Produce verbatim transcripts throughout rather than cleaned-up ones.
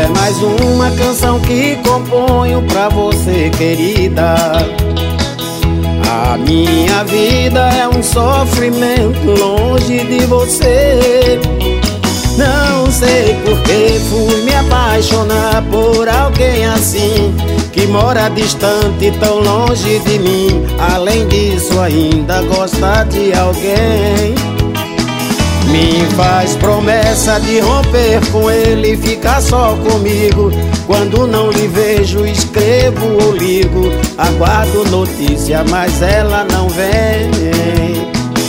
é mais uma canção que componho pra você, querida. A minha vida é um sofrimento longe de você. Não sei por que fui me apaixonar por alguém assim, que mora distante, tão longe de mim. Além disso ainda gosta de alguém. Me faz promessa de romper com ele e ficar só comigo. Quando não lhe vejo, escrevo ou ligo. Aguardo notícia, mas ela não vem.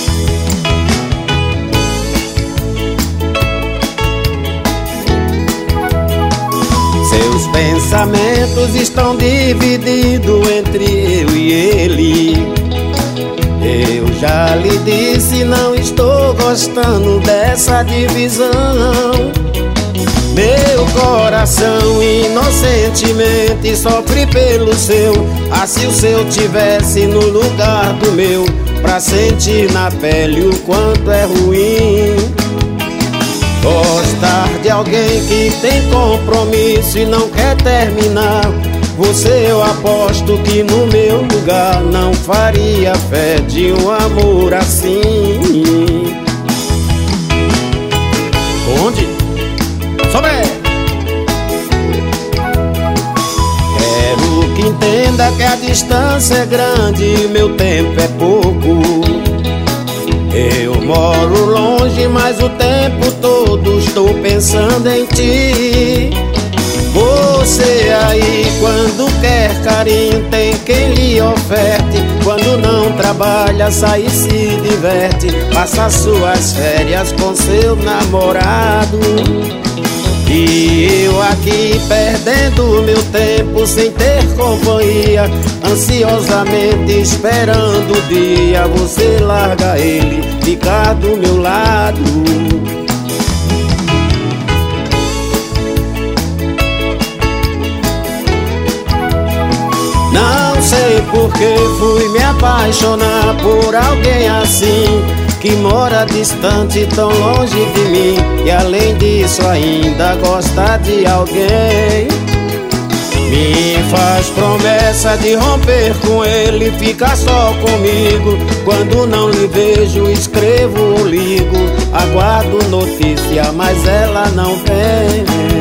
Seus pensamentos estão divididos entre eu e ele. Eu já lhe disse, não estou gostando dessa divisão. Meu coração inocentemente sofre pelo seu. Ah, se o seu tivesse no lugar do meu, pra sentir na pele o quanto é ruim gostar de alguém que tem compromisso e não quer terminar. Você, eu aposto que no meu lugar não faria fé de um amor assim. Onde? Sobre! Quero que entenda que a distância é grande e meu tempo é pouco. Eu moro longe, mas o tempo todo estou pensando em ti. Você aí, quando quer carinho, tem quem lhe oferte. Quando não trabalha, sai e se diverte. Passa suas férias com seu namorado. E eu aqui perdendo meu tempo sem ter companhia, ansiosamente esperando o dia você larga ele, ficar do meu lado. Não sei por que fui me apaixonar por alguém assim, que mora distante, tão longe de mim. E além disso ainda gosta de alguém. Me faz promessa de romper com ele, ficar só comigo. Quando não lhe vejo, escrevo ou ligo. Aguardo notícia, mas ela não vem.